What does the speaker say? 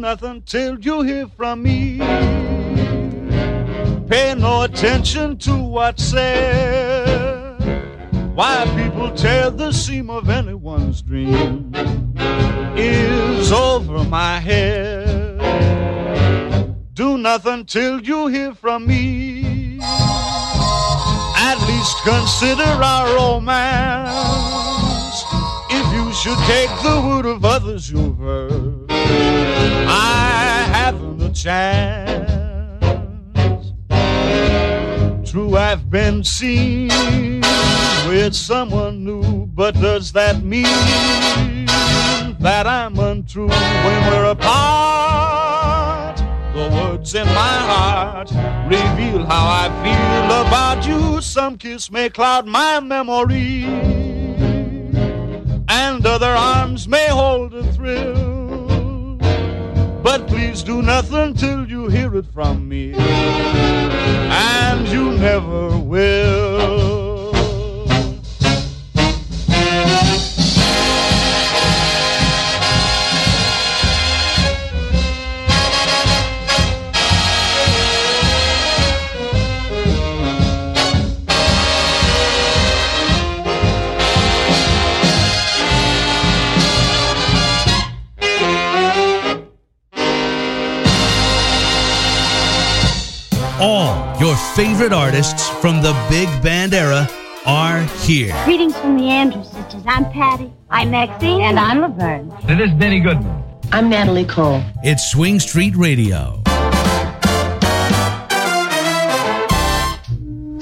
nothing till you hear from me. Pay no attention to what's said. Why people tear the seam of anyone's dream is over my head. Do nothing till you hear from me. At least consider our romance. If you should take the word of others you've heard, I haven't a chance. True, I've been seen with someone new, but does that mean that I'm untrue? When we're apart, the words in my heart reveal how I feel about you. Some kiss may cloud my memory, and other arms may hold a thrill. But please do nothing till you hear it from me, and you never will. All your favorite artists from the big band era are here. Greetings from the Andrews Sisters. I'm Patty. I'm Maxine. And I'm Laverne. This is Benny Goodman. I'm Natalie Cole. It's Swing Street Radio.